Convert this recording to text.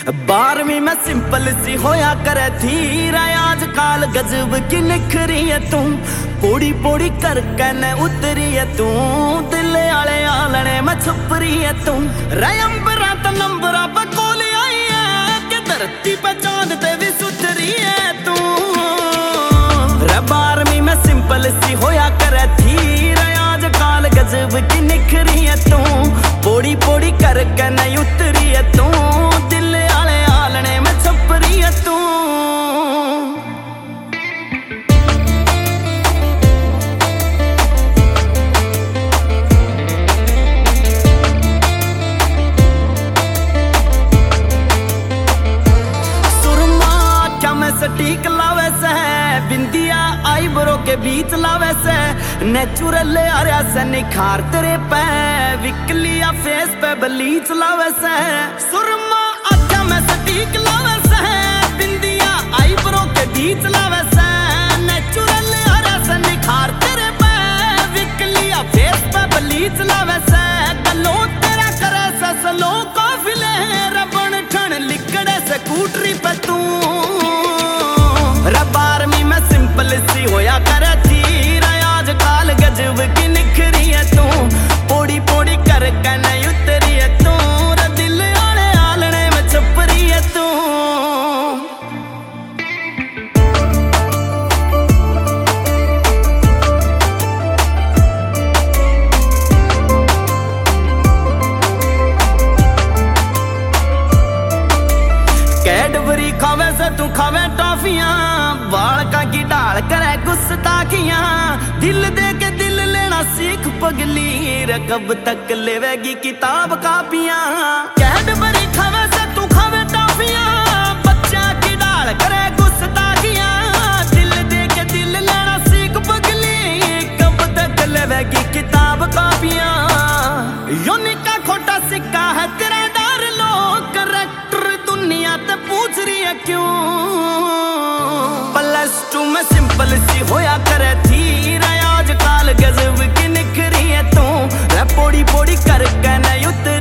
12वीं में सिंपल सी होया करे थी आज काल गजब की निखरी है तू पोड़ी पोड़ी करके न उतरी है तू दिल आले आलने में छुपरी है तू रंबरा तो नंबरा पे कोल आई है कि धरती पे चांद ते भी सुथरी है तू 12वीं में सिंपल सी होया करे थी आज काल गजब की निखरी है तू पोड़ी पोड़ी करके न उतरी है तू दिल आले आलने में छपरी है तू सुरमा क्या मैं सटीक लावे से बिंदिया आईब्रो के बीच लावे से नेचुरल आर्या से निखार तेरे पे विकलिया फेस पे बलीच लावे से सुरमा अच्छा मैं सटीक लावे से बिंदिया आईब्रो के बीच लावे से नेचुरल आर्या से निखार तेरे पे विकलिया फेस पे बलीच लावे से गलो तेरा करे से सलो काफिले रबण ठण लिकड़े से कूटरी पे तू 12वीं में सिंपल सी होया करे थी आज काल गजब की निखरी है तू पोड़ी पोड़ी करके न उतरी है तू दिल आले आलने में छपरी है तू कैडबरी खावे से तू खावे टॉफियां बालका की डाल करे गुस्ताखियां दिल दे के दिल लेना सीख पगली कब तक लेवेगी किताब कापियां कैडबरी खावे से तू खावे टॉफियां बच्चा की डाल करे गुस्ताखियां दिल दे के दिल लेना सीख पगली कब तक लेवेगी किताब कापियां यूनिक का खोटा सिक्का है तेरा डर लो करेक्टर दुनिया ते पूछ रही है क्यों +2 में सिंपल सी होया करे थी आज काल गजब की निखरी है तू पोड़ी पोड़ी करके न उतर